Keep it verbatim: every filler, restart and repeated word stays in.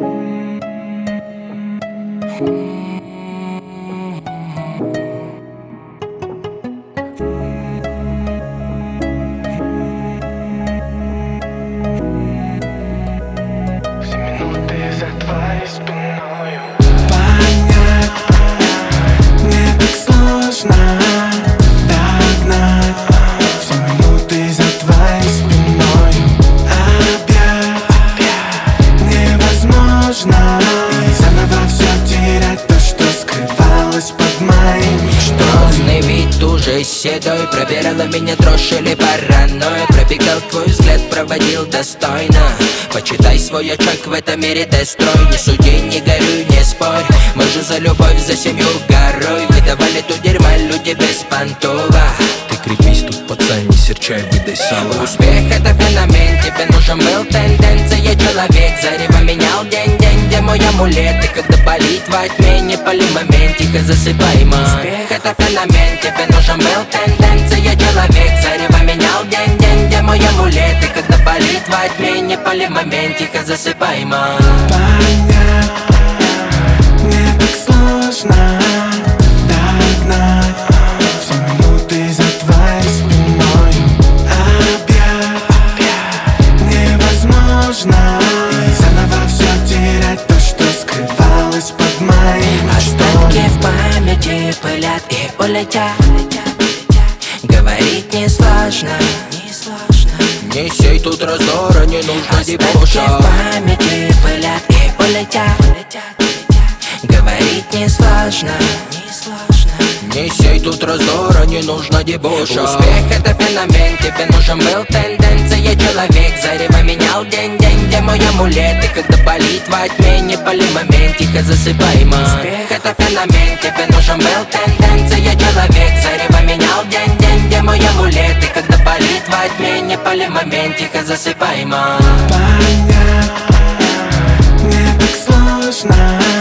За твоей спиною понять, мне так сложно догнать все минуты за твоей спиною. Опять невозможно и заново все терять то, что скрывалось под моей мечтой. Грозный вид уже седой, пробирала меня дрожь или паранойя. Пробегал твой взгляд, проводил достойно. Почитай свой очаг, в этом мире дестрой. Не суди, не горюй, не спорь. Мы же за любовь, за семью горой выдавали тут дерьма люди без понтова. Ты крепись тут, пацан, не серчай, выдай сало. Успех это феномен, тебе нужен был тенденция. Человек зарево менял день-день, где мой амулет. И когда болит во тьме, не пали момент, тихо засыпай, мой. Успех это феномен, тебе нужен был тенденция. Человек зарево менял день-день, где мой амулет. И когда болит во тьме, не пали момент, тихо засыпай, мой. Понять, мне так сложно догнать все минуты за твоей спиною. Опять невозможно и заново все терять то, что скрывалось под моей мечтой. Остатки в памяти пылят и улетят. Говорить несложно, не сей тут раздора, не нужно дебоша. Остатки в памяти пылят и улетят. Говорить несложно, не сей тут раздора, не нужно дебоша. Успех это феномен, тебе нужен был тенденция. Человек зарево менял день-день, где мой амулет. И когда болит во тьме, не пали момент, тихо засыпай, мой. Успех это феномен, тебе нужен был тенденция. Человек зарево менял день-день, где мой амулет. И когда болит во тьме, не пали момент, тихо засыпай, мой. Понять, мне так сложно